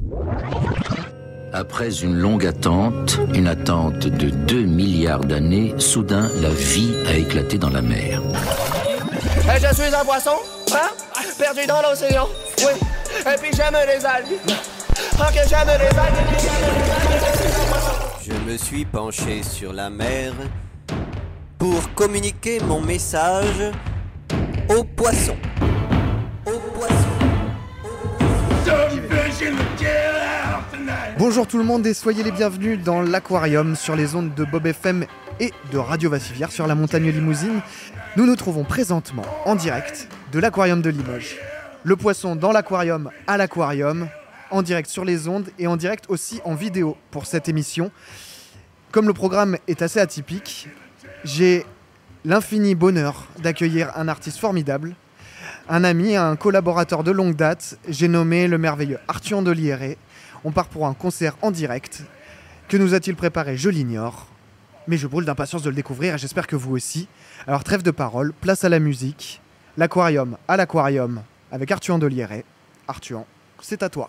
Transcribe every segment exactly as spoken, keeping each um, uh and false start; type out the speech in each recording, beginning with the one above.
Après une longue attente, une attente de deux milliards d'années, soudain, la vie a éclaté dans la mer. Et je suis un poisson, hein, perdu dans l'océan, oui, et puis j'aime les algues, ok, j'aime les algues. Je me suis penché sur la mer pour communiquer mon message aux poissons. Aux poissons. Bonjour tout le monde et soyez les bienvenus dans l'Aquarium sur les ondes de Bob F M et de Radio Vassivière sur la montagne Limousine. Nous nous trouvons présentement en direct de l'Aquarium de Limoges. Le poisson dans l'aquarium à l'aquarium, en direct sur les ondes et en direct aussi en vidéo pour cette émission. Comme le programme est assez atypique, j'ai l'infini bonheur d'accueillir un artiste formidable, un ami, un collaborateur de longue date, j'ai nommé le merveilleux Arthur Andoliere. On part pour un concert en direct. Que nous a-t-il préparé? Je l'ignore. Mais je brûle d'impatience de le découvrir et j'espère que vous aussi. Alors trêve de parole, place à la musique. L'Aquarium à l'Aquarium avec Arthur Andoliere. Arthur, c'est à toi.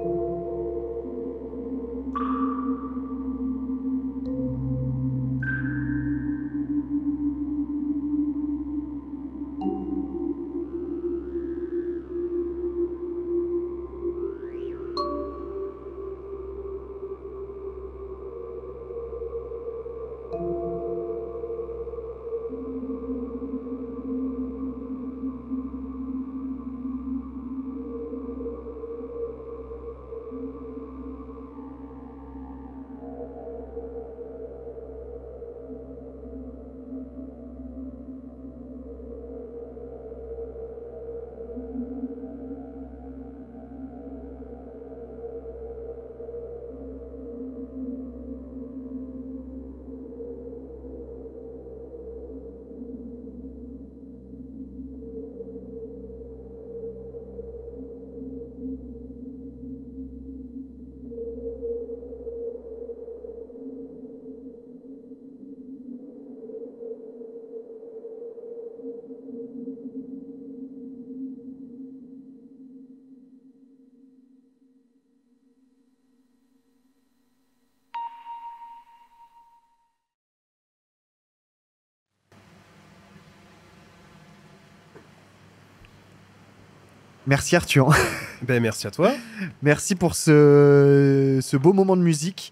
Merci Arthur. Ben, merci à toi. Merci pour ce, ce beau moment de musique.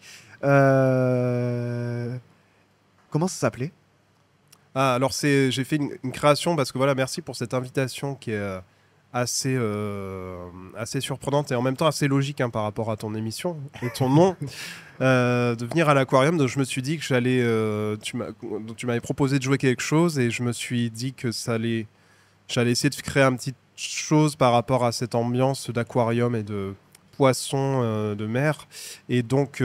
Euh... Comment ça s'appelait ? Ah, alors c'est, j'ai fait une, une création parce que voilà, merci pour cette invitation qui est euh, assez, euh, assez surprenante et en même temps assez logique hein, par rapport à ton émission et ton nom. euh, de venir à l'aquarium, donc je me suis dit que j'allais, euh, tu, m'as, tu m'avais proposé de jouer quelque chose et je me suis dit que ça allait, j'allais essayer de créer un petit chose par rapport à cette ambiance d'aquarium et de poissons euh, de mer. Et donc,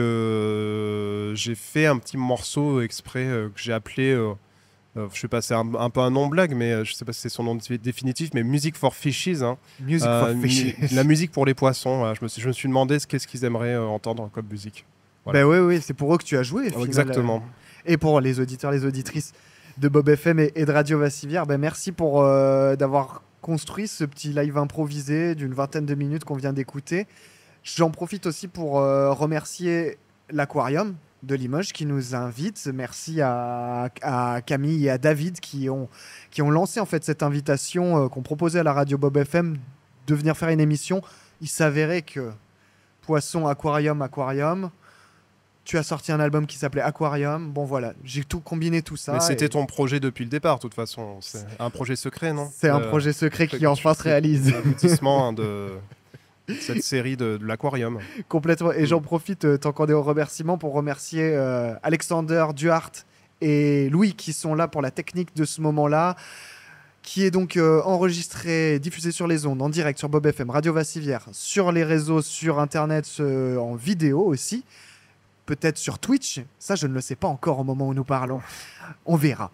euh, j'ai fait un petit morceau exprès euh, que j'ai appelé, euh, euh, je sais pas, c'est un, un peu un nom-blague, mais euh, je sais pas si c'est son nom définitif, mais Music for Fishes. Hein. Music euh, for Fishes. mu- la musique pour les poissons. Voilà. Je, me suis, je me suis demandé ce, qu'est-ce qu'ils aimeraient euh, entendre comme musique. Voilà. Ben oui, oui, c'est pour eux que tu as joué. Au final, Exactement. euh, et pour les auditeurs, les auditrices de Bob F M et, et de Radio Vassivière, ben merci pour euh, d'avoir construit ce petit live improvisé d'une vingtaine de minutes qu'on vient d'écouter. J'en profite aussi pour euh, remercier l'Aquarium de Limoges qui nous invite. Merci à, à Camille et à David qui ont, qui ont lancé en fait cette invitation euh, qu'on proposait à la radio Bob F M de venir faire une émission. Il s'avérait que Poisson, Aquarium, Aquarium, tu as sorti un album qui s'appelait Aquarium. Bon voilà, j'ai tout combiné tout ça. Mais c'était et... ton projet depuis le départ, de toute façon. C'est un projet secret, non ? C'est un euh, projet secret qui enfin se réalise. L'aboutissement hein, de cette série de, de l'aquarium. Complètement. Et j'en profite, euh, tant qu'on est au remerciement, pour remercier euh, Alexander Duhart et Louis qui sont là pour la technique de ce moment-là, qui est donc euh, enregistré, diffusé sur les ondes, en direct sur Bob F M, Radio Vassivière, sur les réseaux, sur Internet, euh, en vidéo aussi. Peut-être sur Twitch, ça je ne le sais pas encore au moment où nous parlons, on verra.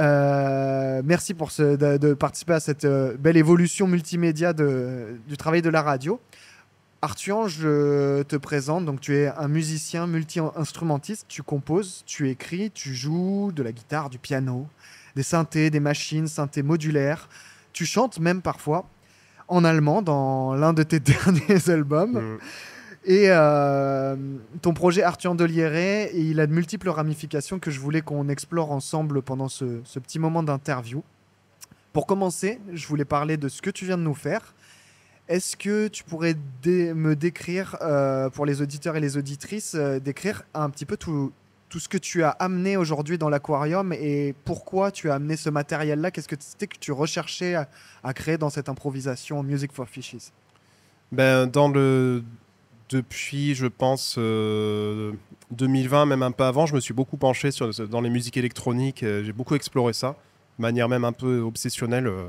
Euh, merci pour ce, de, de participer à cette euh, belle évolution multimédia de, du travail de la radio. Arthur, je te présente, donc tu es un musicien multi-instrumentiste, tu composes, tu écris, tu joues de la guitare, du piano, des synthés, des machines, synthés modulaires, tu chantes même parfois en allemand dans l'un de tes derniers albums. Mmh. Et euh, ton projet Arthur Delieré, il a de multiples ramifications que je voulais qu'on explore ensemble pendant ce, ce petit moment d'interview. Pour commencer, je voulais parler de ce que tu viens de nous faire. Est-ce que tu pourrais dé- me décrire, euh, pour les auditeurs et les auditrices, euh, décrire un petit peu tout, tout ce que tu as amené aujourd'hui dans l'aquarium et pourquoi tu as amené ce matériel-là ? Qu'est-ce que c'était que tu recherchais à, à créer dans cette improvisation Music for Fishes ? Ben, dans le... Depuis, je pense, euh, deux mille vingt, même un peu avant, je me suis beaucoup penché sur, dans les musiques électroniques. Euh, j'ai beaucoup exploré ça, de manière même un peu obsessionnelle. Euh,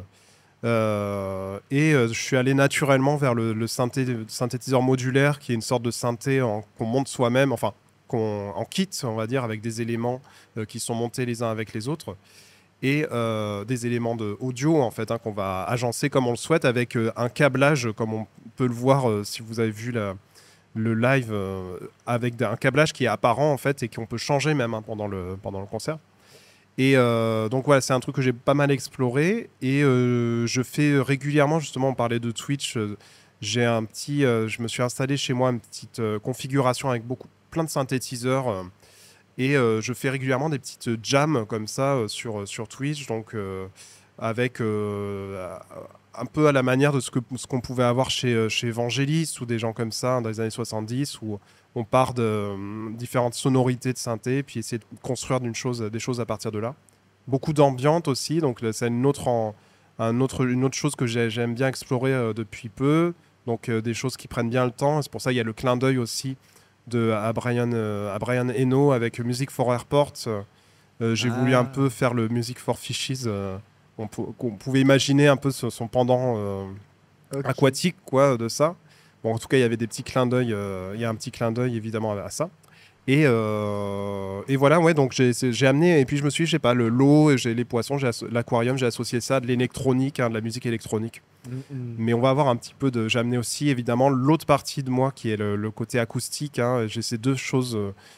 euh, et euh, je suis allé naturellement vers le, le synthé, synthétiseur modulaire, qui est une sorte de synthé en, qu'on monte soi-même, enfin, qu'on, en kit, on va dire, avec des éléments euh, qui sont montés les uns avec les autres. Et euh, des éléments de audio, en fait, hein, qu'on va agencer comme on le souhaite, avec euh, un câblage, comme on peut le voir euh, si vous avez vu la... le live euh, avec un câblage qui est apparent en fait et qu'on peut changer même hein, pendant, le, pendant le concert. Et euh, donc voilà, c'est un truc que j'ai pas mal exploré et euh, je fais régulièrement, justement on parlait de Twitch, euh, j'ai un petit, euh, je me suis installé chez moi une petite euh, configuration avec beaucoup, plein de synthétiseurs euh, et euh, je fais régulièrement des petites jams comme ça euh, sur, sur Twitch, donc euh, avec euh, un peu à la manière de ce, que, ce qu'on pouvait avoir chez, chez Vangelis ou des gens comme ça hein, dans les années soixante-dix où on part de euh, différentes sonorités de synthé puis essayer de construire d'une chose, des choses à partir de là. Beaucoup d'ambiance aussi, donc c'est une autre, en, un autre, une autre chose que j'ai, j'aime bien explorer euh, depuis peu, donc euh, des choses qui prennent bien le temps. C'est pour ça qu'il y a le clin d'œil aussi de, à, Brian, euh, à Brian Eno avec Music for Airports. Euh, j'ai ah. voulu un peu faire le Music for Fishes. Euh, on, on pouvait imaginer un peu ce, son pendant euh, okay. aquatique quoi, de ça. Bon, en tout cas, il y avait des petits clins d'œil. Euh, il y a un petit clin d'œil évidemment à, à ça. Et, euh, et voilà, ouais, donc j'ai, j'ai amené, et puis je me suis dit, je sais pas, le l'eau, j'ai les poissons, j'ai asso- l'aquarium, j'ai associé ça à de l'électronique, hein, de la musique électronique. Mm-hmm. Mais on va avoir un petit peu de. J'ai amené aussi, évidemment, l'autre partie de moi qui est le, le côté acoustique. Hein, j'ai ces deux choses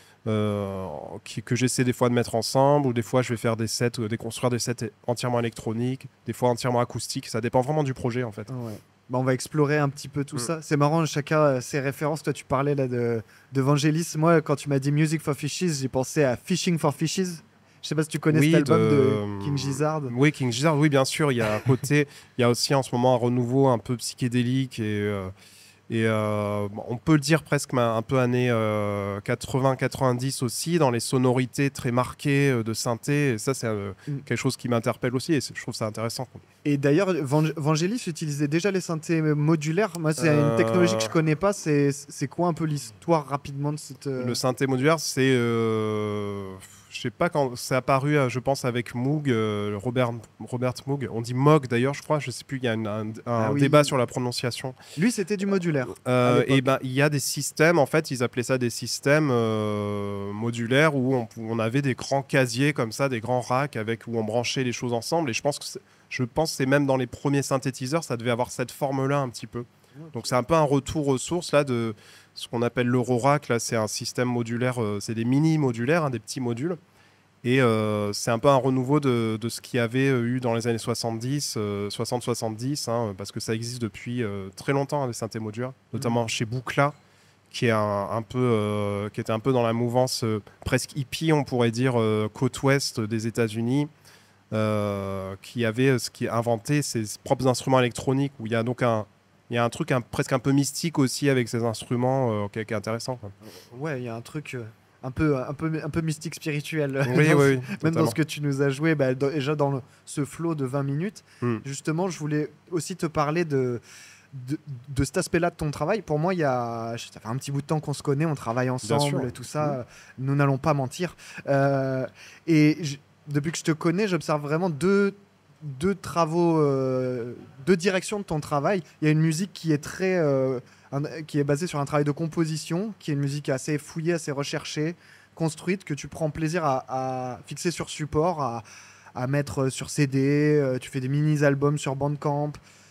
euh, qui, que j'essaie des fois de mettre ensemble, ou des fois je vais faire des sets, euh, déconstruire des sets entièrement électroniques, des fois entièrement acoustiques. Ça dépend vraiment du projet, en fait. Ouais. Bah on va explorer un petit peu tout mmh. ça. C'est marrant, chacun a ses références. Toi, tu parlais là de, de Vangelis. Moi, quand tu m'as dit Music for Fishes, j'ai pensé à Fishing for Fishes. Je sais pas si tu connais oui, cet album de... de King Gizzard. Oui, King Gizzard, oui, bien sûr. Il y a un côté, il y a aussi en ce moment un renouveau un peu psychédélique et, euh, et euh, on peut le dire presque un peu années euh, quatre-vingts quatre-vingt-dix aussi, dans les sonorités très marquées euh, de synthé. Et ça, c'est euh, mmh. quelque chose qui m'interpelle aussi et je trouve ça intéressant. Et d'ailleurs, Van- Vangelis utilisait déjà les synthés modulaires. Moi, c'est euh... une technologie que je connais pas. C'est, c'est quoi un peu l'histoire rapidement de cette... Euh... Le synthé modulaire, c'est... Euh... Je sais pas quand c'est apparu, je pense, avec Moog, euh, Robert, Robert Moog. On dit Moog d'ailleurs, je crois. Je sais plus, il y a une, un, un ah oui. débat sur la prononciation. Lui, c'était du modulaire. Euh, et ben, il y a des systèmes, en fait, ils appelaient ça des systèmes euh, modulaires où on, on avait des grands casiers comme ça, des grands racks avec, où on branchait les choses ensemble. Et je pense que c'est, je pense que c'est même dans les premiers synthétiseurs, ça devait avoir cette forme-là un petit peu. Okay. Donc c'est un peu un retour aux sources là de ce qu'on appelle l'Eurorack. Là, c'est un système modulaire, euh, c'est des mini modulaires, hein, des petits modules. Et euh, c'est un peu un renouveau de, de ce qu'il y avait eu dans les années soixante-dix, euh, soixante soixante-dix, hein, parce que ça existe depuis euh, très longtemps, hein, les synthés modulaires, notamment mmh. chez Buchla, qui, est un, un peu, euh, qui était un peu dans la mouvance euh, presque hippie, on pourrait dire, euh, côte ouest des États-Unis, euh, qui avait ce qui a inventé ses propres instruments électroniques, où il y a donc un, il y a un truc un, presque un peu mystique aussi avec ces instruments, euh, qui, qui est intéressant. Quoi. Ouais, il y a un truc... Euh... Un peu, un, peu, un peu mystique spirituel. Oui, dans, oui, même totalement. dans ce que tu nous as joué, bah, dans, déjà dans le, ce flow de vingt minutes. Mm. Justement, je voulais aussi te parler de, de, de cet aspect-là de ton travail. Pour moi, il y a, ça fait un petit bout de temps qu'on se connaît, on travaille ensemble, et tout ça. Mm. Nous n'allons pas mentir. Euh, et je, depuis que je te connais, j'observe vraiment deux, deux travaux, euh, deux directions de ton travail. Il y a une musique qui est très... Euh, Un, qui est basé sur un travail de composition, qui est une musique assez fouillée, assez recherchée, construite, que tu prends plaisir à, à fixer sur support, à, à mettre sur C D, euh, tu fais des mini-albums sur Bandcamp,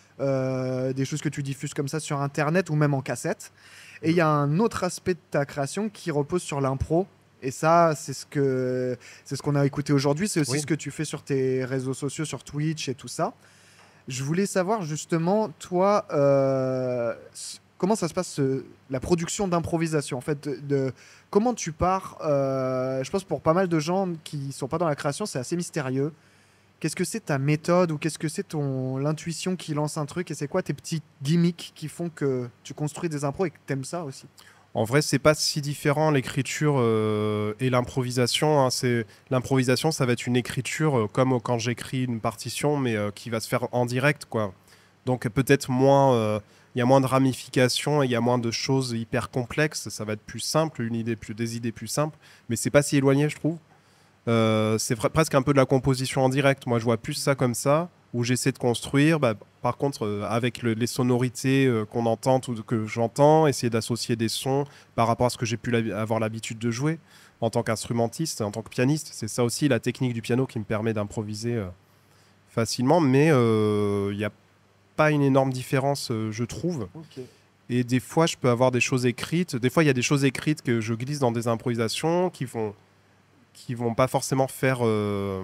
euh, des choses que tu diffuses comme ça sur Internet ou même en cassette. Et il y a un autre aspect de ta création qui repose sur l'impro. Et ça, c'est ce, que, c'est ce qu'on a écouté aujourd'hui. C'est aussi oui. ce que tu fais sur tes réseaux sociaux, sur Twitch et tout ça. Je voulais savoir justement, toi... Euh, comment ça se passe, euh, la production d'improvisation en fait, de, de, comment tu pars euh, je pense pour pas mal de gens qui ne sont pas dans la création, c'est assez mystérieux. Qu'est-ce que c'est ta méthode ou qu'est-ce que c'est ton, l'intuition qui lance un truc et c'est quoi tes petits gimmicks qui font que tu construis des impros et que tu aimes ça aussi? En vrai, c'est pas si différent l'écriture euh, et l'improvisation. Hein. C'est, l'improvisation, ça va être une écriture euh, comme quand j'écris une partition, mais euh, qui va se faire en direct, quoi. Donc peut-être moins... Euh, il y a moins de ramifications, il y a moins de choses hyper complexes, ça va être plus simple, une idée plus, des idées plus simples, mais c'est pas si éloigné, je trouve. Euh, c'est vra- presque un peu de la composition en direct. Moi, je vois plus ça comme ça, où j'essaie de construire, bah, par contre, euh, avec le, les sonorités euh, qu'on entend, ou que j'entends, essayer d'associer des sons par rapport à ce que j'ai pu la- avoir l'habitude de jouer en tant qu'instrumentiste, en tant que pianiste. C'est ça aussi, la technique du piano qui me permet d'improviser euh, facilement, mais il euh, y a pas une énorme différence, euh, je trouve. Okay. Et des fois, je peux avoir des choses écrites. Des fois, il y a des choses écrites que je glisse dans des improvisations qui vont, qui vont pas forcément faire, euh,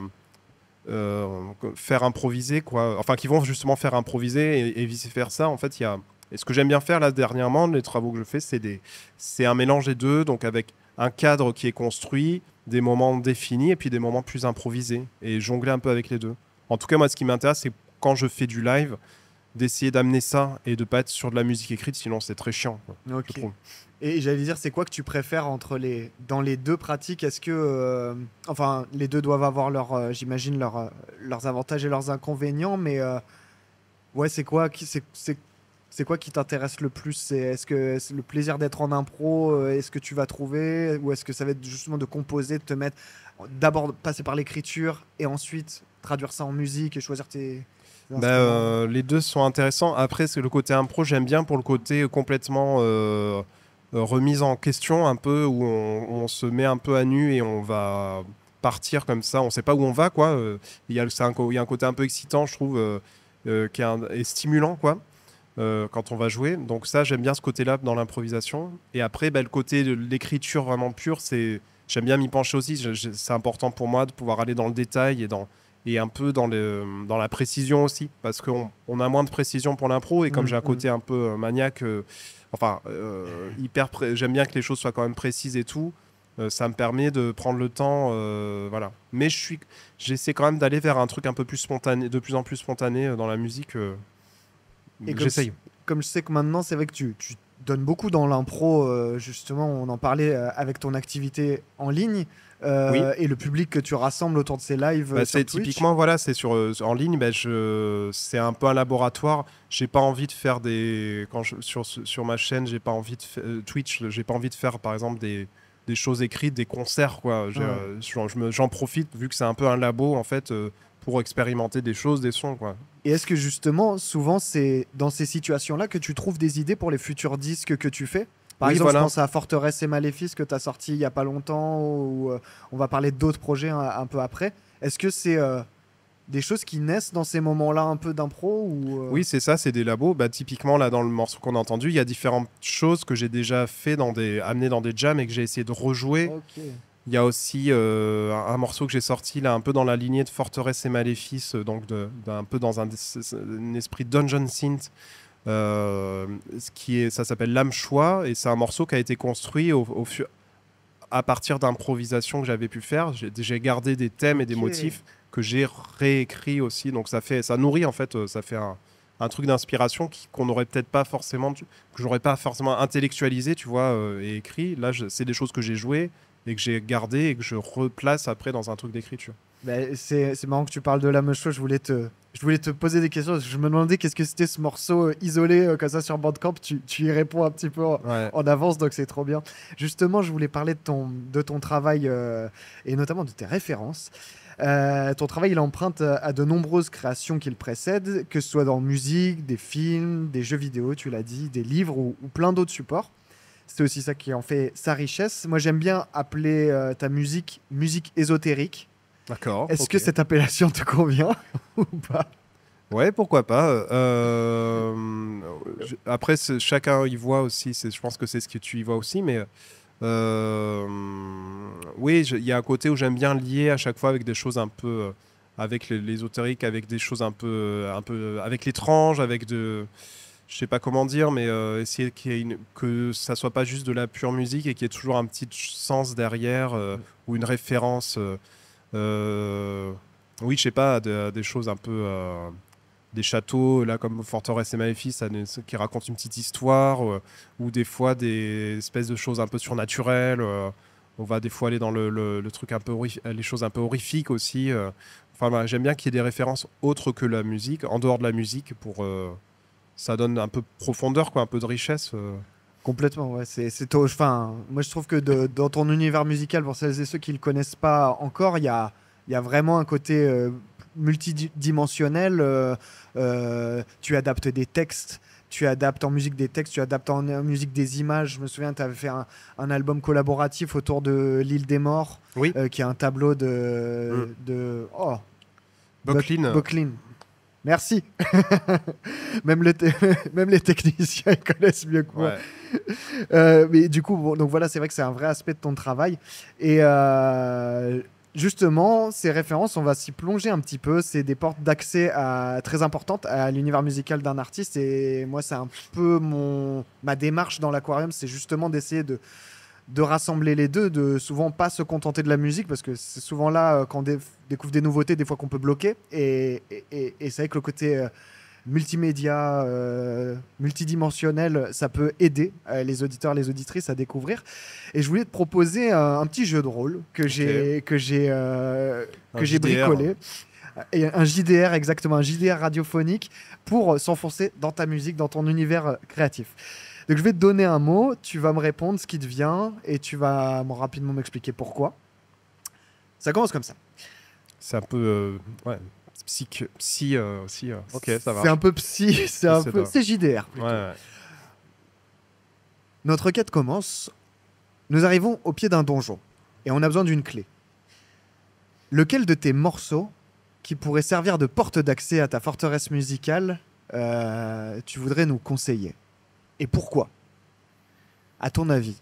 euh, faire improviser, quoi. Enfin, qui vont justement faire improviser et, et vice versa. En fait, il y a, Et ce que j'aime bien faire là dernièrement, les travaux que je fais, c'est, des, c'est un mélange des deux, donc avec un cadre qui est construit, des moments définis et puis des moments plus improvisés, et jongler un peu avec les deux. En tout cas, moi, ce qui m'intéresse, c'est quand je fais du live, d'essayer d'amener ça et de pas être sur de la musique écrite, sinon c'est très chiant, quoi, Ok. je trouve. Et j'allais dire, c'est quoi que tu préfères entre les dans les deux pratiques? Est-ce que euh, enfin les deux doivent avoir leur, euh, j'imagine leur, euh, leurs avantages et leurs inconvénients, mais euh, ouais, c'est quoi qui c'est c'est c'est quoi qui t'intéresse le plus? C'est est-ce que c'est le plaisir d'être en impro, euh, est-ce que tu vas trouver, ou est-ce que ça va être justement de composer, de te mettre d'abord passer par l'écriture et ensuite traduire ça en musique et choisir tes tes Bah, instruments? euh, les deux sont intéressants. Après, c'est le côté impro, j'aime bien pour le côté complètement euh, euh, remise en question, un peu où on, on se met un peu à nu et on va partir comme ça. On sait pas où on va, quoi. Euh, Il y a, c'est un, co- il y a un côté un peu excitant, je trouve, euh, euh, qui est, un- est stimulant, quoi. euh, quand on va jouer. Donc ça, j'aime bien ce côté-là dans l'improvisation. Et après, bah, le côté de l'écriture vraiment pure, c'est j'aime bien m'y pencher aussi. Je- je- c'est important pour moi de pouvoir aller dans le détail et dans et un peu dans, le, dans la précision aussi, parce qu'on on a moins de précision pour l'impro, et comme Mm, j'ai un mm. côté un peu euh, maniaque, euh, enfin, euh, hyper pré- j'aime bien que les choses soient quand même précises et tout, euh, ça me permet de prendre le temps, euh, voilà. Mais je suis, j'essaie quand même d'aller vers un truc un peu plus spontané, de plus en plus spontané euh, dans la musique. euh, Et comme J'essaye. Comme je sais que maintenant, c'est vrai que tu, tu donnes beaucoup dans l'impro, euh, justement, on en parlait euh, avec ton activité en ligne, euh, Oui. et le public que tu rassembles autour de ces lives Bah, euh, sur c'est Twitch. typiquement voilà, c'est sur euh, en ligne. Bah, je, c'est un peu un laboratoire. J'ai pas envie de faire des quand je, sur sur ma chaîne, j'ai pas envie de fa- euh, Twitch, j'ai pas envie de faire par exemple des des choses écrites, des concerts, quoi. J'ai, Ouais. euh, je, je me- j'en profite vu que c'est un peu un labo en fait euh, pour expérimenter des choses, des sons, quoi. Et est-ce que justement, souvent, c'est dans ces situations-là que tu trouves des idées pour les futurs disques que tu fais? Par Oui, exemple, voilà. je pense à Forteresse et Maléfice que tu as sorti il y a pas longtemps, ou euh, on va parler d'autres projets un, un peu après. Est-ce que c'est euh, des choses qui naissent dans ces moments-là un peu d'impro, ou euh, Oui, c'est ça, c'est des labos. Bah, typiquement, là, dans le morceau qu'on a entendu, il y a différentes choses que j'ai déjà fait dans des, amenées dans des jams et que j'ai essayé de rejouer. Ok. Il y a aussi euh, un, un morceau que j'ai sorti là, un peu dans la lignée de Forteresse et Maléfice, euh, donc de, d'un peu dans un, un esprit dungeon synth. Euh, ce qui est, ça s'appelle L'âme choix, et c'est un morceau qui a été construit au, au fu- à partir d'improvisations que j'avais pu faire. J'ai, j'ai gardé des thèmes et des Ok. motifs que j'ai réécrits aussi, donc ça fait, ça nourrit en fait, euh, ça fait un, un truc d'inspiration qui, qu'on n'aurait peut-être pas forcément, que j'aurais pas forcément intellectualisé, tu vois, euh, et écrit. Là, je- c'est des choses que j'ai jouées et que j'ai gardées et que je replace après dans un truc d'écriture. Bah, c'est c'est marrant que tu parles de la Show. Je voulais te, je voulais te poser des questions. Je me demandais qu'est-ce que c'était ce morceau euh, isolé euh, comme ça sur Bandcamp. Tu, tu y réponds un petit peu en, Ouais. en avance, donc c'est trop bien. Justement, je voulais parler de ton, de ton travail euh, et notamment de tes références. Euh, ton travail, il emprunte à à de nombreuses créations qui le précèdent, que ce soit dans musique, des films, des jeux vidéo, tu l'as dit, des livres ou, ou plein d'autres supports. C'est aussi ça qui en fait sa richesse. Moi, j'aime bien appeler euh, ta musique musique ésotérique. D'accord. Est-ce ok. que cette appellation te convient ou pas? Ouais, pourquoi pas. Euh, je- après, c'est- chacun y voit aussi. C'est, je pense que c'est ce que tu y vois aussi, mais euh, oui, je- il y a un côté où j'aime bien lier à chaque fois avec des choses un peu euh, avec les- l'ésotérique, avec des choses un peu, euh, un peu avec l'étrange, avec de, je sais pas comment dire, mais euh, essayer qu'il y ait une- que ça soit pas juste de la pure musique et qu'il y ait toujours un petit sens derrière euh, ou une référence. euh, euh, oui, je sais pas, de- des choses un peu. euh, des châteaux, là, comme Forteresse et Maléfice, ça ne- qui racontent une petite histoire, euh, ou des fois des espèces de choses un peu surnaturelles. euh, on va des fois aller dans le, le- le truc un peu horrifique, les choses un peu horrifiques aussi. euh. Enfin, voilà, j'aime bien qu'il y ait des références autres que la musique, en dehors de la musique, pour. euh, ça donne un peu de profondeur, quoi, un peu de richesse. euh. Complètement, ouais. C'est, c'est tôt- enfin, moi, je trouve que de- dans ton univers musical, pour celles et ceux qui ne le connaissent pas encore, il y a, il y a vraiment un côté euh, multidimensionnel. euh, euh, tu adaptes des textes, tu adaptes en musique des textes, tu adaptes en, en musique des images. Je me souviens, tu avais fait un, un album collaboratif autour de l'île des morts, Oui. euh, qui est un tableau de... de oh, Bocklin. Bocklin. Merci. même, le te- même les techniciens ils connaissent mieux que moi. Ouais. Euh, mais du coup, bon, donc voilà, c'est vrai que c'est un vrai aspect de ton travail. Et euh, Justement, ces références, on va s'y plonger un petit peu. C'est des portes d'accès à- très importantes à l'univers musical d'un artiste. Et moi, c'est un peu mon ma démarche dans l'aquarium, c'est justement d'essayer de de rassembler les deux, de souvent pas se contenter de la musique, parce que c'est souvent là euh, quand on dé- découvre des nouveautés, des fois qu'on peut bloquer. Et, et, et- et c'est vrai que le côté euh, multimédia, euh, multidimensionnel, ça peut aider euh, les auditeurs, les auditrices à découvrir. Et je voulais te proposer un, un petit jeu de rôle que j'ai que j'ai euh, Un que j'ai J D R. bricolé. Et un J D R, exactement, un J D R radiophonique pour euh, s'enfoncer dans ta musique, dans ton univers euh, créatif. Donc je vais te donner un mot, tu vas me répondre ce qui te vient et tu vas me- rapidement m'expliquer pourquoi. Ça commence comme ça. C'est un peu. euh, ouais. Psy. Psy euh, aussi. euh, Ok, ça va. C'est un peu psy, c'est un C'est peu, ça. c'est J D R. plutôt. Ouais, ouais. Notre quête commence. Nous arrivons au pied d'un donjon et on a besoin d'une clé. Lequel de tes morceaux qui pourrait servir de porte d'accès à ta forteresse musicale euh, tu voudrais nous conseiller? Et pourquoi? À ton avis?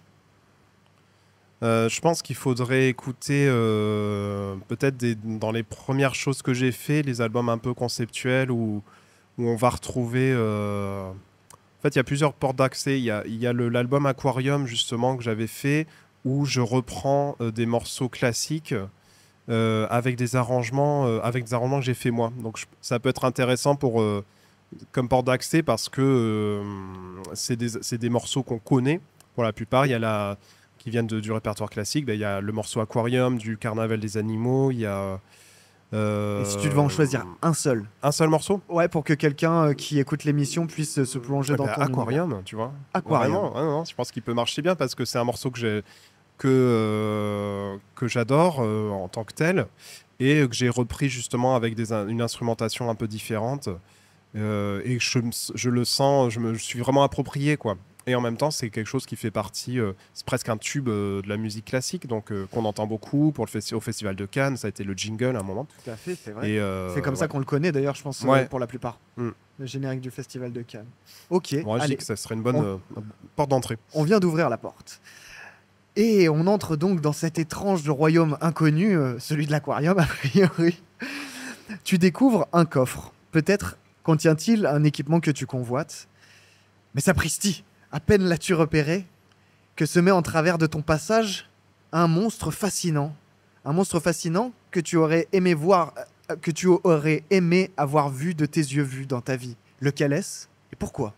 Euh, je pense qu'il faudrait écouter euh, peut-être des- dans les premières choses que j'ai fait, les albums un peu conceptuels où, où on va retrouver. euh, En fait, il y a plusieurs portes d'accès. Il y a, il y a le- l'album Aquarium justement que j'avais fait où je reprends euh, des morceaux classiques euh, avec des arrangements, euh, avec des arrangements que j'ai fait moi. Donc je- ça peut être intéressant pour euh, comme porte d'accès parce que euh, c'est des, c'est des morceaux qu'on connaît pour la plupart. Il y a la qui viennent de- du répertoire classique. Ben, il y a le morceau Aquarium du Carnaval des animaux. Il y a euh, Et si tu devais en choisir un seul? un seul morceau. Ouais, pour que quelqu'un euh, qui écoute l'émission puisse euh, se plonger Eh dans ben, ton univers. Aquarium, tu vois. Aquarium. Vraiment, ouais, non, je pense qu'il peut marcher bien parce que c'est un morceau que j'ai que euh, que j'adore euh, en tant que tel et que j'ai repris justement avec des, in- une instrumentation un peu différente euh, et que je, me s- je le sens, je me je suis vraiment approprié quoi. Et en même temps, c'est quelque chose qui fait partie, euh, c'est presque un tube euh, de la musique classique, donc euh, qu'on entend beaucoup pour le festi- au Festival de Cannes, ça a été le jingle à un moment. Tout à fait, c'est vrai. Et, euh, C'est comme ça ouais. qu'on le connaît d'ailleurs, je pense, euh, Ouais. pour la plupart. Mm. Le générique du Festival de Cannes. Ok, Moi, je allez, dis que ça serait une bonne On- euh, porte d'entrée. on vient d'ouvrir la porte. Et on entre donc dans cet étrange royaume inconnu, euh, celui de l'aquarium a priori. Tu découvres un coffre. Peut-être contient-il un équipement que tu convoites. Mais sapristi, à peine l'as-tu repéré, que se met en travers de ton passage un monstre fascinant. Un monstre fascinant que tu aurais aimé voir, euh, que tu aurais aimé avoir vu de tes yeux vus dans ta vie. Lequel est-ce et pourquoi?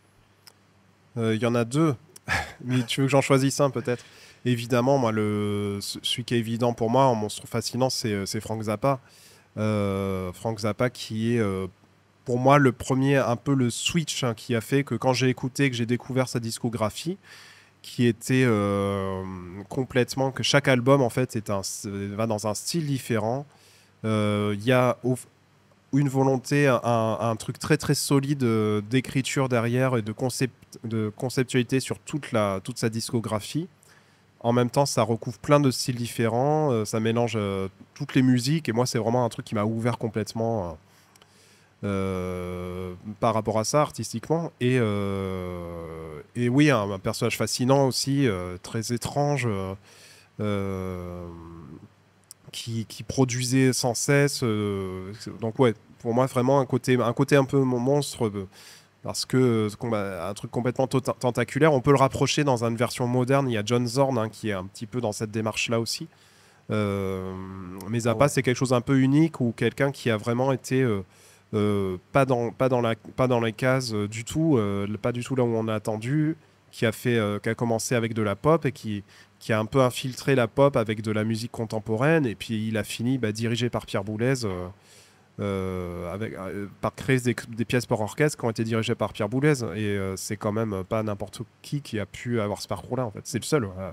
Euh, Il y en a deux, mais tu veux que j'en choisisse un peut-être. Évidemment, moi, le, ce- celui qui est évident pour moi en monstre fascinant, c'est euh, c'est Frank Zappa. Euh, Frank Zappa qui est euh, pour moi le premier, un peu le switch hein, qui a fait que quand j'ai écouté, que j'ai découvert sa discographie, qui était euh, complètement, que chaque album en fait est un, va dans un style différent. Euh, Il y a au- une volonté, un, un truc très très solide euh, d'écriture derrière et de, concept, de conceptualité sur toute, la, toute sa discographie. En même temps, ça recouvre plein de styles différents, euh, ça mélange euh, toutes les musiques et moi, c'est vraiment un truc qui m'a ouvert complètement euh, euh, par rapport à ça artistiquement. Et, euh, et oui, un, un personnage fascinant aussi, euh, très étrange. euh, euh, Qui, qui produisait sans cesse. euh, c'est- donc ouais, pour moi vraiment un côté un côté un peu mon monstre euh, parce que euh, ce combat- un truc complètement tota- tentaculaire. On peut le rapprocher dans une version moderne. Il y a John Zorn hein, qui est un petit peu dans cette démarche là aussi. Euh, mais Zappa, Ah ouais. c'est quelque chose un peu unique ou quelqu'un qui a vraiment été euh, euh, pas dans pas dans la pas dans les cases euh, du tout, euh, pas du tout là où on a attendu, qui a fait euh, qui a commencé avec de la pop et qui qui a un peu infiltré la pop avec de la musique contemporaine et puis il a fini bah, dirigé par Pierre Boulez euh, euh, avec, euh, par créer des, des pièces pour orchestre qui ont été dirigées par Pierre Boulez et euh, c'est quand même pas n'importe qui qui a pu avoir ce parcours là en fait, c'est le seul. Ouais.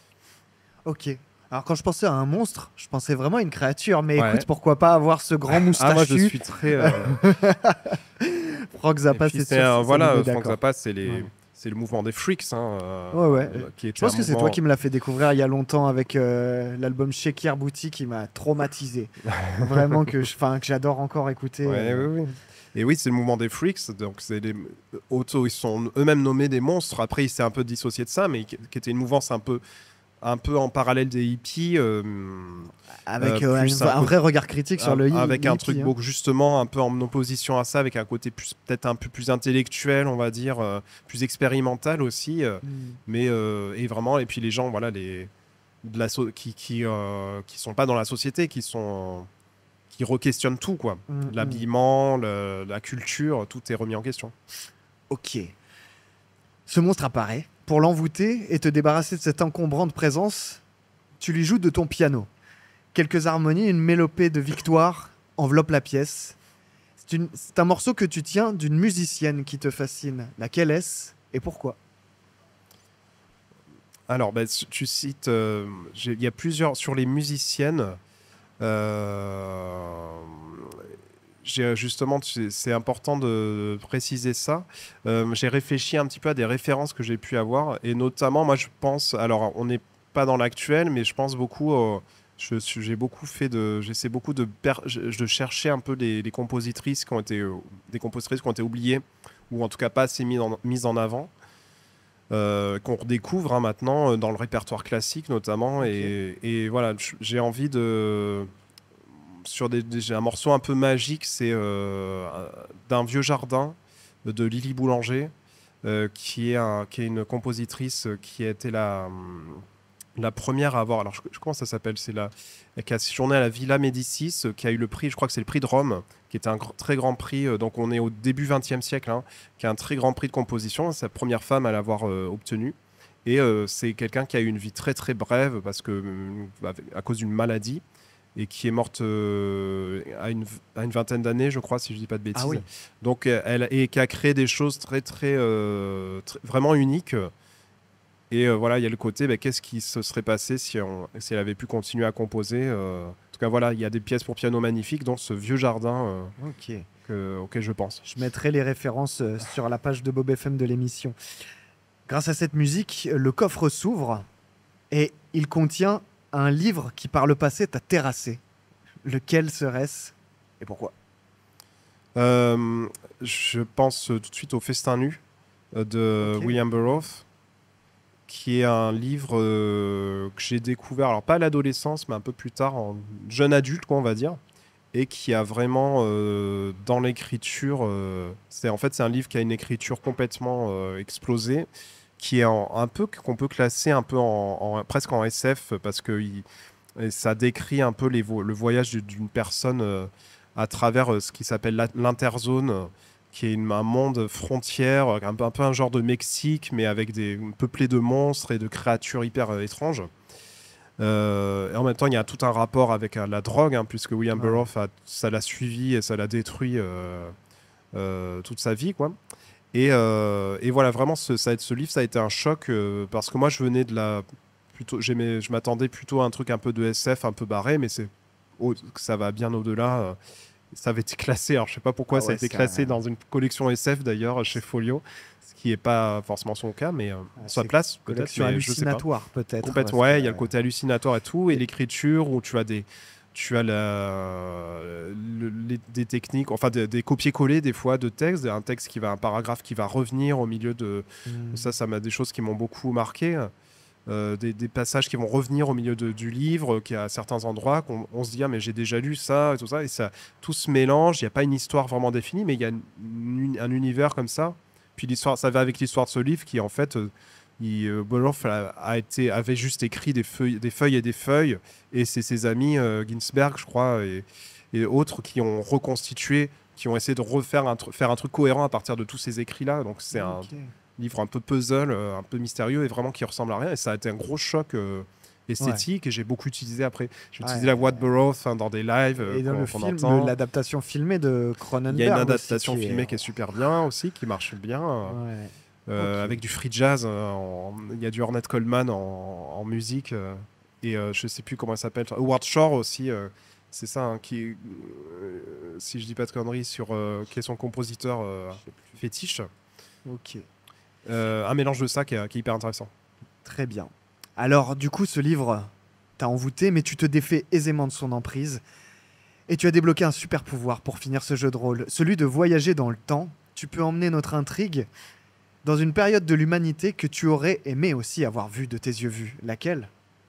Ok. Alors quand je pensais à un monstre, je pensais vraiment à une créature. Mais Ouais. écoute, pourquoi pas avoir ce grand moustachu? Ah moi je suis très euh, Frank Zappa, et puis c'est c'est sûr. un- ça, voilà on est Frank d'accord. Zappa c'est les Ouais. c'est le mouvement des Freaks hein, euh, Ouais, ouais. euh, qui était Je pense un que c'est mouvement- toi qui me l'as fait découvrir il y a longtemps avec euh, l'album Shakir Booty qui m'a traumatisé. Vraiment que je- enfin, que j'adore encore écouter. Ouais, euh, oui, oui. Et oui, c'est le mouvement des Freaks. Donc, c'est des auto, ils sont eux-mêmes nommés des monstres. Après, il s'est un peu dissocié de ça, mais qui, qui était une mouvance un peu, un peu en parallèle des hippies. Euh, avec euh, euh, plus un, un un peu- vrai regard critique sur un- le hi- avec un hippie, truc hein. beaucoup, justement un peu en opposition à ça, avec un côté plus, peut-être un peu plus intellectuel, on va dire, euh, plus expérimental aussi. euh, Mm. mais euh, et vraiment, et puis les gens, voilà, les de la so- qui qui euh, qui sont pas dans la société, qui sont qui re-questionnent tout, quoi. Mm, mm. L'habillement, le- la culture, tout est remis en question. Ok. Ce monstre apparaît. Pour l'envoûter et te débarrasser de cette encombrante présence, tu lui joues de ton piano. Quelques harmonies, une mélopée de victoire enveloppe la pièce. C'est une- c'est un morceau que tu tiens d'une musicienne qui te fascine. Laquelle est-ce et pourquoi? Alors, bah, tu cites, euh, j'ai- il y a plusieurs sur les musiciennes. euh, j'ai justement, tu- c'est important de préciser ça. Euh, j'ai réfléchi un petit peu à des références que j'ai pu avoir, et notamment, moi, je pense, alors, on n'est pas dans l'actuel, mais je pense beaucoup. au- je suis- j'ai beaucoup fait de, j'essaie beaucoup de, per- je- de chercher un peu les, les compositrices qui ont été, euh, des compositrices qui ont été oubliées ou en tout cas pas assez mises en, mises en avant. Euh, qu'on redécouvre hein, maintenant euh, dans le répertoire classique notamment. Ok. Et, et voilà, j- j'ai envie de... Sur des, des- j'ai un morceau un peu magique, c'est euh, d'un vieux jardin de Lily Boulanger, euh, qui, est un, qui est une compositrice qui a été la, la première à avoir... Alors, je, je- comment ça s'appelle? C'est la, qui a séjourné à la Villa Médicis, qui a eu le prix, je crois que c'est le prix de Rome, qui était un gr- très grand prix. euh, Donc, on est au début vingtième siècle, hein, qui a un très grand prix de composition. C'est la première femme à l'avoir euh, obtenu. Et euh, c'est quelqu'un qui a eu une vie très très brève parce que, euh, avec- à cause d'une maladie, et qui est morte euh, à, une, v- à une vingtaine d'années, je crois, si je dis pas de bêtises. Ah oui. Donc, euh, elle, et qui a créé des choses très très, euh, très- vraiment uniques. Et euh, voilà, il y a le côté, bah, qu'est-ce qui se serait passé si, on, si elle avait pu continuer à composer. euh. En tout cas, voilà, il y a des pièces pour piano magnifiques, dont ce vieux jardin euh, Ok. que- auquel je pense. Je mettrai les références euh, sur la page de Bob F M de l'émission. Grâce à cette musique, le coffre s'ouvre et il contient un livre qui par le passé t'a terrassé. Lequel serait-ce et pourquoi? Euh, je pense euh, tout de suite au Festin nu euh, de Ok. William Burroughs, qui est un livre euh, que j'ai découvert, alors pas à l'adolescence, mais un peu plus tard, en jeune adulte, quoi, on va dire, et qui a vraiment, euh, dans l'écriture, euh, c'est en fait c'est un livre qui a une écriture complètement euh, explosée, qui est en- un peu qu'on peut classer un peu en, en- presque en S F, parce que il- et ça décrit un peu les vo- le voyage du- d'une personne euh, à travers euh, ce qui s'appelle la- l'interzone, euh, qui est une- un monde frontière, euh, un peu, un peu un genre de Mexique, mais avec des peuplé de monstres et de créatures hyper euh, étranges. Euh, et en même temps, il y a tout un rapport avec euh, la drogue, hein, puisque William Ouais. Burroughs, a- ça l'a suivi et ça l'a détruit euh, euh, toute sa vie, quoi. Et, euh, et voilà, vraiment, ce, ça, a été- ce livre, ça a été un choc euh, parce que moi, je venais de la plutôt, j'aimais, je m'attendais plutôt à un truc un peu de S F, un peu barré, mais c'est, au- ça va bien au-delà. euh, Ça avait été classé, alors je sais pas pourquoi Ah ça a ouais, été ça- classé dans une collection S F d'ailleurs chez Folio, ce qui n'est pas forcément son cas, mais euh, Ah, sa c'est place peut-être. Collection mais je sais pas. hallucinatoire peut-être. Complètement, parce ouais, que, il y a le euh, côté hallucinatoire et tout, et l'écriture où tu as des, tu as la, le- les- des techniques, enfin des, des copier-coller des fois de textes, un texte qui va, un paragraphe qui va revenir au milieu de, hmm. ça, ça m'a des choses qui m'ont beaucoup marqué. Euh, des, des passages qui vont revenir au milieu de- du livre, qui à certains endroits, qu'on on se dit ah mais j'ai déjà lu ça et tout ça, et ça tout se mélange. Il n'y a pas une histoire vraiment définie, mais il y a une- une- un univers comme ça. Puis l'histoire, ça va avec l'histoire de ce livre qui en fait, euh, il, euh, Burroughs a, a été, avait juste écrit des feuilles, des feuilles et des feuilles, et c'est ses amis euh, Ginsberg, je crois, et, et autres qui ont reconstitué, qui ont essayé de refaire un, tru- faire un truc cohérent à partir de tous ces écrits là. Donc c'est un Ok. livre un peu puzzle, euh, un peu mystérieux et vraiment qui ressemble à rien. Et ça a été un gros choc euh, esthétique et j'ai beaucoup utilisé après. J'ai Ouais. utilisé la voix de Burroughs hein, dans des lives. euh, Et dans qu'on- le qu'on film, entend. le- l'adaptation filmée de Cronenberg. Il y a une aussi, adaptation qui est- filmée qui est super bien aussi, qui marche bien. Ouais. euh, Ok. Avec du free jazz. euh, en- Il y a du Ornette Coleman en, en musique. euh, et euh, je sais plus comment elle s'appelle. Howard Shore aussi. euh, c'est ça, hein, qui, est, euh, si je dis pas de conneries, sur euh, qui est son compositeur euh, fétiche. Ok. Euh, un mélange de ça qui est, qui est hyper intéressant. Très bien. Alors, du coup, ce livre t'a envoûté, mais tu te défais aisément de son emprise. Et tu as débloqué un super pouvoir pour finir ce jeu de rôle, celui de voyager dans le temps. Tu peux emmener notre intrigue dans une période de l'humanité que tu aurais aimé aussi avoir vue de tes yeux vus. Laquelle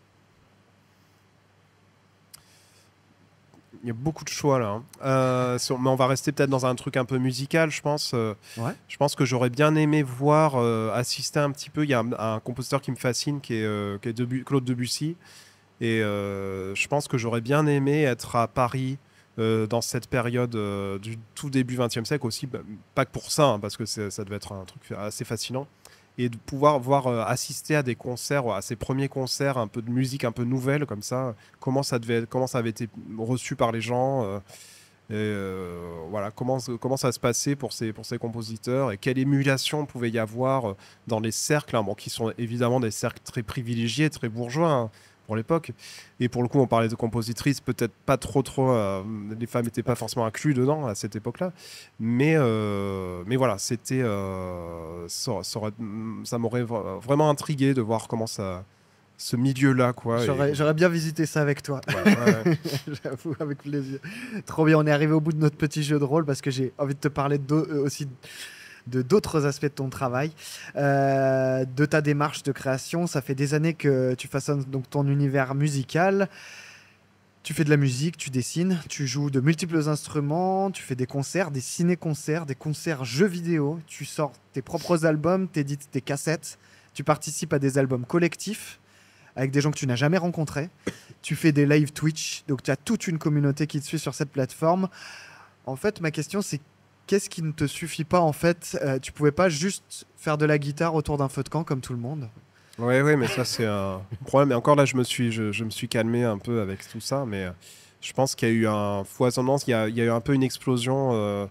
Il y a beaucoup de choix là. Hein. Euh, sur- mais on va rester peut-être dans un truc un peu musical, je pense. Euh, Ouais. je pense que j'aurais bien aimé voir, euh, assister un petit peu. Il y a un, un compositeur qui me fascine, qui est, euh, qui est Debu- Claude Debussy. Et euh, je pense que j'aurais bien aimé être à Paris euh, dans cette période euh, du tout début vingtième siècle aussi. Bah, pas que pour ça, hein, parce que c'est- ça devait être un truc assez fascinant. Et de pouvoir voir euh, assister à des concerts, à ces premiers concerts, un peu de musique un peu nouvelle comme ça, comment ça devait être- comment ça avait été reçu par les gens, euh, et, euh, voilà, comment, comment ça se passait pour ces, pour ces compositeurs et quelle émulation pouvait y avoir euh, dans les cercles, hein, bon, qui sont évidemment des cercles très privilégiés, très bourgeois, hein, pour l'époque. Et pour le coup, on parlait de compositrices, peut-être pas trop, trop. Euh, les femmes n'étaient pas forcément incluses dedans à cette époque-là. Mais, euh, mais voilà, c'était. Euh, ça, ça, aurait- ça m'aurait vra- vraiment intrigué de voir comment ça. Ce milieu-là, quoi. J'aurais, Et- j'aurais bien visité ça avec toi. Ouais, ouais, ouais. J'avoue, avec plaisir. Trop bien, on est arrivé au bout de notre petit jeu de rôle parce que j'ai envie de te parler d'au- euh, aussi de d'autres aspects de ton travail, euh, de ta démarche de création. Ça fait des années que tu façonnes donc ton univers musical. Tu fais de la musique, tu dessines, tu joues de multiples instruments, tu fais des concerts, des ciné-concerts, des concerts jeux vidéo, tu sors tes propres albums, t'édites tes cassettes, tu participes à des albums collectifs avec des gens que tu n'as jamais rencontrés. Tu fais des live Twitch, donc tu as toute une communauté qui te suit sur cette plateforme. En fait, ma question, c'est qu'est-ce qui ne te suffit pas en fait euh, Tu pouvais pas juste faire de la guitare autour d'un feu de camp comme tout le monde? Ouais, ouais, mais ça, c'est un problème. Et encore là, je me suis, je, je me suis calmé un peu avec tout ça, mais euh, je pense qu'il y a eu un foisonnement, il y a, il y a eu un peu une explosion. Euh,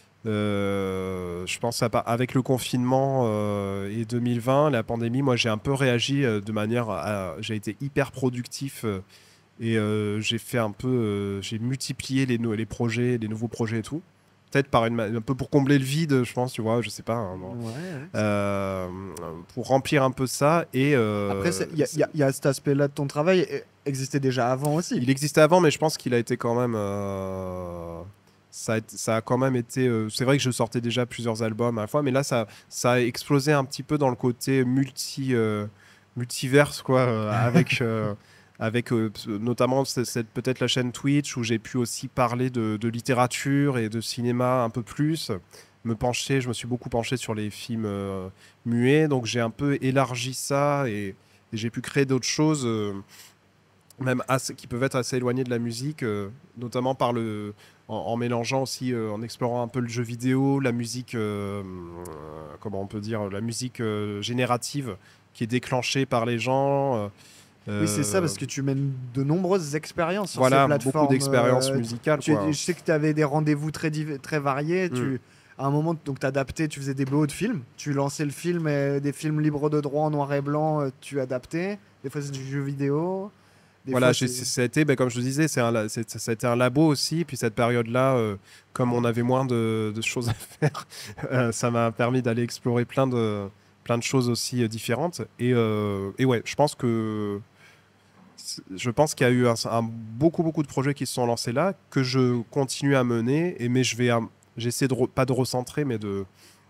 euh, je pense à, avec le confinement euh, et deux mille vingt, la pandémie, moi, j'ai un peu réagi euh, de manière. À, j'ai été hyper productif euh, et euh, j'ai fait un peu, euh, j'ai multiplié les, no- les projets, les nouveaux projets et tout. Peut-être par une, ma- un peu pour combler le vide, je pense, tu vois, je sais pas. Hein, bon. Ouais, ouais. Euh, pour remplir un peu ça et euh, Après, il y, a- y a- y a cet aspect-là de ton travail euh, existait déjà avant aussi. il existait avant, mais je pense qu'il a été quand même euh, ça, a, été- ça a quand même été euh, c'est vrai que je sortais déjà plusieurs albums à la fois, mais là ça, ça a explosé un petit peu dans le côté multi euh, multiverse quoi, euh, avec euh, avec euh, notamment c'est, c'est peut-être la chaîne Twitch où j'ai pu aussi parler de, de littérature et de cinéma un peu plus, me pencher, je me suis beaucoup penché sur les films euh, muets, donc j'ai un peu élargi ça et, et j'ai pu créer d'autres choses euh, même assez, qui peuvent être assez éloignées de la musique, euh, notamment par le, en, en mélangeant aussi, euh, en explorant un peu le jeu vidéo, la musique, euh, euh, comment on peut dire, la musique euh, générative qui est déclenchée par les gens. euh, Oui, c'est ça, euh, parce que tu mènes de nombreuses expériences sur voilà, ces plateformes. beaucoup d'expériences euh, musicales. tu- Quoi. je sais que tu avais des rendez-vous très, div- très variés. Tu, Mm. à un moment, tu adaptais, tu faisais des B O de films. Tu lançais le film, et des films libres de droit en noir et blanc, euh, tu adaptais. Des fois, c'est du jeu vidéo. Des Voilà, fois, j'ai- c'est- ça a été, ben, comme je vous disais, c'est un, la- c'est- ça a été un labo aussi. Puis cette période-là, euh, comme on avait moins de, de choses à faire, euh, ça m'a permis d'aller explorer plein de, plein de choses aussi euh, différentes. Et, euh, et ouais, je pense que c'est- je pense qu'il y a eu un, un- beaucoup, beaucoup de projets qui se sont lancés là, que je continue à mener. Et mais je vais, euh, j'essaie de re- pas de recentrer, mais de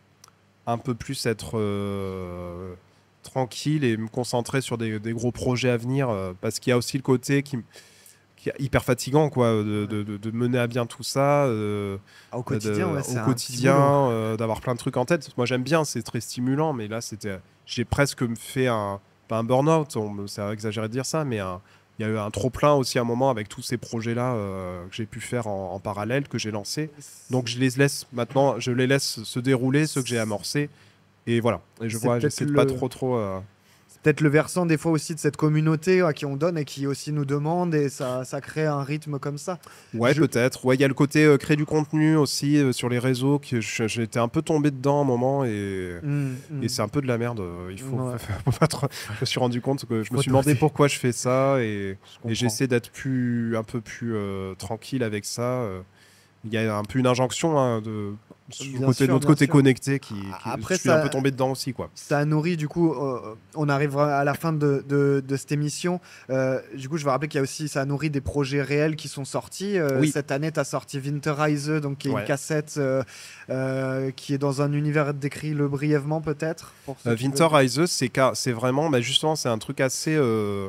un peu plus être euh, tranquille et me concentrer sur des, des gros projets à venir, euh, parce qu'il y a aussi le côté qui, m- qui est hyper fatigant, quoi, de, de- de- de mener à bien tout ça, euh, Ah, au quotidien, de- ouais, c'est au un quotidien, petit boulot. euh, d'avoir plein de trucs en tête. Moi, j'aime bien, c'est très stimulant, mais là, c'était, j'ai presque fait un, pas un burn-out, on me- c'est exagéré de dire ça, mais un- il y a eu un trop-plein aussi à un moment avec tous ces projets-là euh, que j'ai pu faire en, en parallèle, que j'ai lancés. Donc, je les laisse maintenant, je les laisse se dérouler, ceux que j'ai amorcés. Et voilà. Et je C'est vois, peut-être j'essaie de pas le- trop, trop. euh, C'est peut-être le versant des fois aussi de cette communauté à qui on donne et qui aussi nous demande, et ça, ça crée un rythme comme ça. Ouais, Je- peut-être. Ouais, il y a le côté euh, créer du contenu aussi euh, sur les réseaux, que je- j'étais un peu tombé dedans à un moment et. Mm, mm. Et c'est un peu de la merde. euh, Il faut, Ouais. faut pas trop- Je me suis rendu compte que je me Faut suis demandé doser. pourquoi je fais ça et, Je et comprends. j'essaie d'être plus, un peu plus euh, tranquille avec ça. euh. Il y a un peu une injonction hein, de sur le Bien côté, sûr, de notre bien côté sûr. connecté qui, qui- Après, je suis ça- un peu tombé dedans aussi quoi. Ça nourrit du coup, euh, on arrive à la fin de, de- de cette émission. Euh, du coup, je vais rappeler qu'il y a aussi, ça nourrit des projets réels qui sont sortis. Euh, Oui. Cette année, tu as sorti Winterize, donc qui est Ouais. une cassette euh, euh, qui est dans un univers décrit le brièvement peut-être. pour ceux Euh, qui veulent. Winterize, c'est ca- c'est vraiment, bah, justement, c'est un truc assez. euh,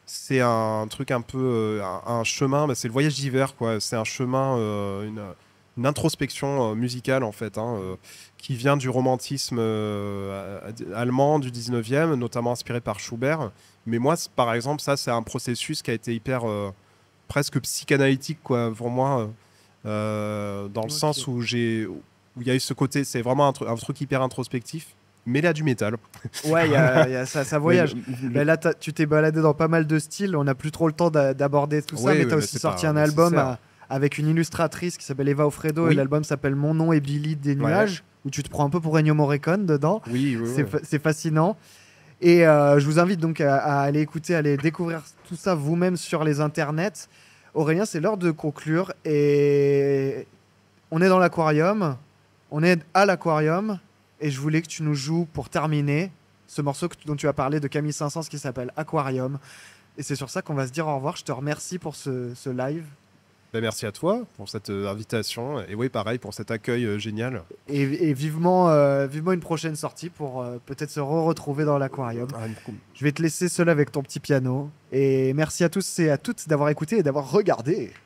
c'est un truc un peu euh, un, un chemin, bah, c'est le voyage d'hiver, quoi. C'est un chemin, euh, une, une introspection euh, musicale en fait, hein, euh, qui vient du romantisme euh, allemand du dix-neuvième, notamment inspiré par Schubert. Mais moi, par exemple, ça, c'est un processus qui a été hyper euh, presque psychanalytique, quoi, pour moi, euh, dans le okay. sens où j'ai, où il y a eu ce côté, c'est vraiment un, tru- un truc hyper introspectif. Mais là, du métal. Ouais, y a, y a ça, ça voyage. Le, le... Mais là, tu t'es baladé dans pas mal de styles. On n'a plus trop le temps d'a- d'aborder tout ça. Oui, mais tu as oui, aussi sorti un album à, avec une illustratrice qui s'appelle Eva Offredo. Oui. Et l'album s'appelle Mon nom est Billy des nuages. Ouais. Où tu te prends un peu pour Ennio Morricone dedans. Oui, oui, c'est, oui. Fa- c'est fascinant. Et euh, je vous invite donc à, à aller écouter, à aller découvrir tout ça vous-même sur les internets. Aurélien, c'est l'heure de conclure. Et on est dans l'aquarium. On est à l'aquarium. Et je voulais que tu nous joues, pour terminer, ce morceau que, dont tu as parlé de Camille Saint-Saëns qui s'appelle Aquarium. Et c'est sur ça qu'on va se dire au revoir. Je te remercie pour ce, ce live. Ben merci à toi pour cette euh, invitation. Et oui, pareil, pour cet accueil euh, génial. Et, et vivement, euh, vivement une prochaine sortie pour euh, peut-être se re-retrouver dans l'aquarium. Ah, cool. Je vais te laisser seul avec ton petit piano. Et merci à tous et à toutes d'avoir écouté et d'avoir regardé.